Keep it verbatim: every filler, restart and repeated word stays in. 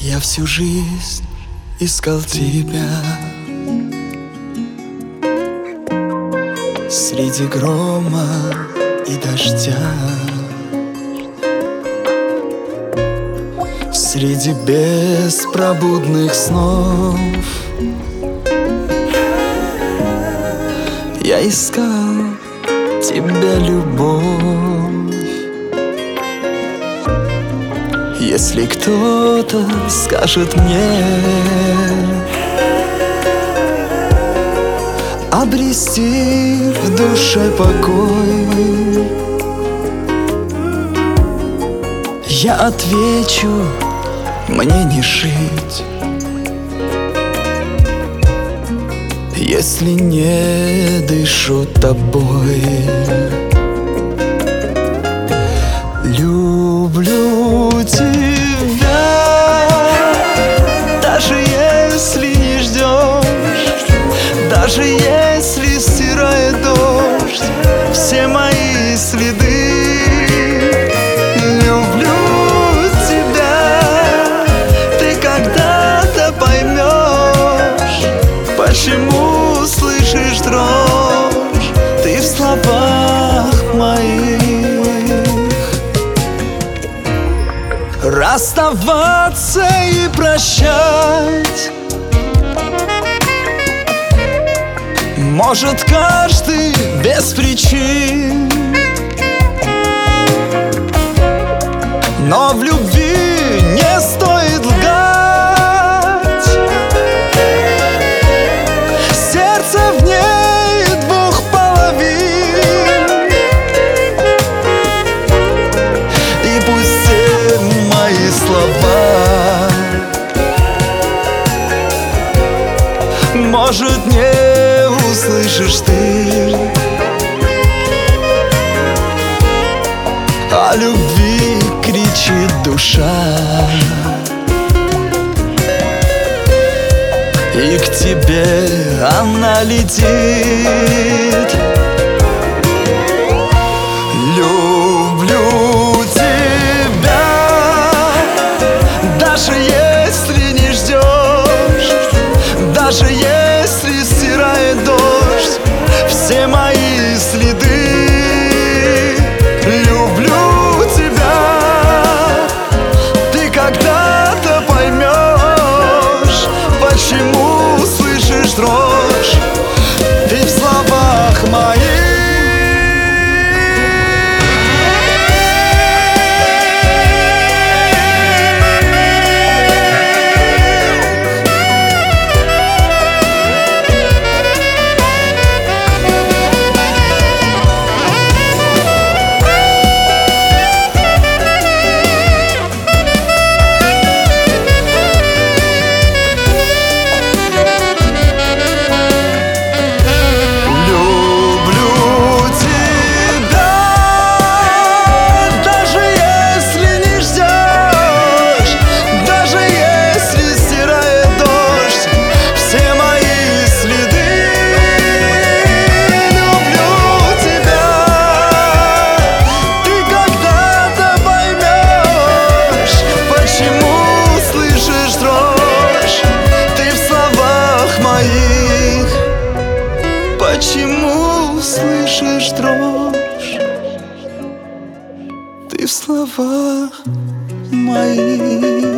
Я всю жизнь искал тебя среди грома и дождя, среди беспробудных снов. Я искал тебя, любовь. Если кто-то скажет мне обрести в душе покой, я отвечу: мне не жить, если не дышу тобой. Люблю тебя, даже если не ждешь, даже если стирает дождь все мои следы. Люблю тебя, ты когда-то поймешь, почему слышишь дрожь ты в словах моих. Расставаться и прощать может каждый без причин, но в любви не стоит лгать. Сердце в ней двух половин, и пусть все мои слова, может, не услышишь ты, о любви кричит душа, и к тебе она летит. Люблю тебя, даже если не ждешь, даже если стирает дождь все мои следы. Люблю тебя, ты когда-то поймешь, почему слышишь дрожь ты в словах моих. Почему слышишь дрожь ты в словах моих?